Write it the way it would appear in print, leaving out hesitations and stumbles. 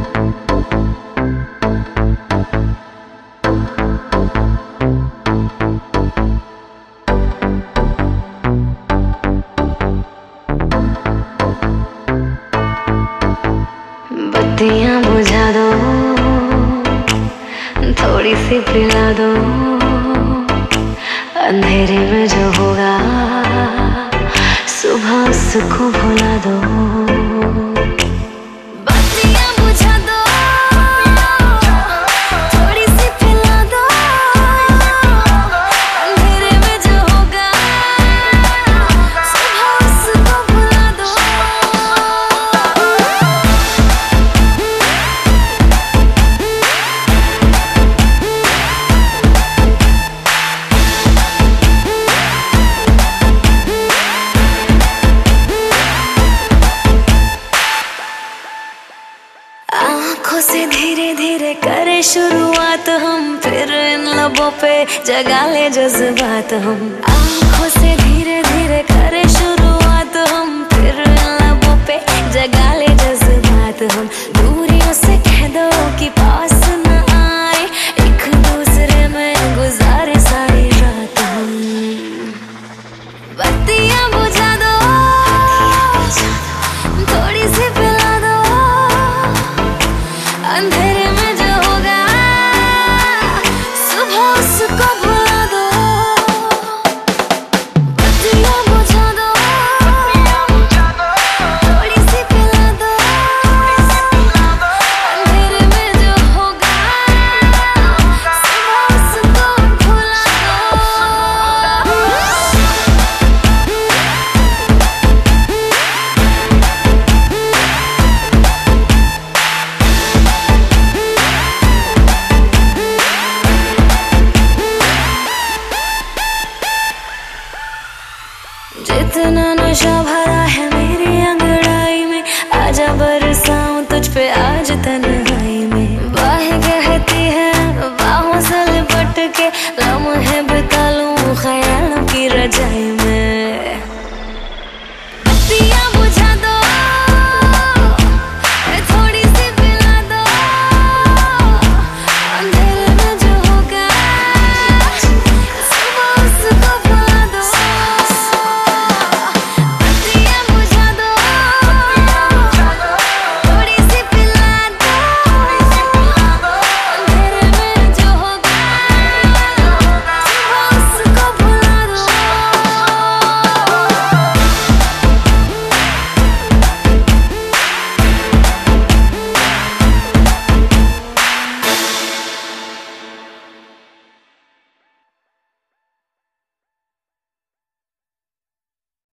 बत्तियां बुझा दो, थोड़ी सी पिला दो, अंधेरे में जो होगा सुबह उसको भुला दो। बत्तियां बुझा दो, थोड़ी सी पिला दो, अंधेरे में जो होगा सुबह उसको भुला दो। आँखों से धीरे धीरे करे शुरुआत हम, फिर इन लबों पे जगा ले जज्बात हम। आँखों से धीरे धीरे करे शुरुआत हम, फिर इन लबों पे जगा ले जज्बात हम। दूरियों से कह दो कि पास न आए, एक दूसरे में गुजारे सारी रात हम। बत्तियां बुझा दो, थोड़ी सी पिला दो, अंधेरे में जो होगा सुबह उसको भुला दो। बत्तियां बुझा दो, थोड़ी सी पिला दो, अंधेरे में जो होगा सुबह उसको भुला दो। जितना नशा भरा है मेरी अंगड़ाई में, आजा बरसाऊं तुझ पे आज तन्हाई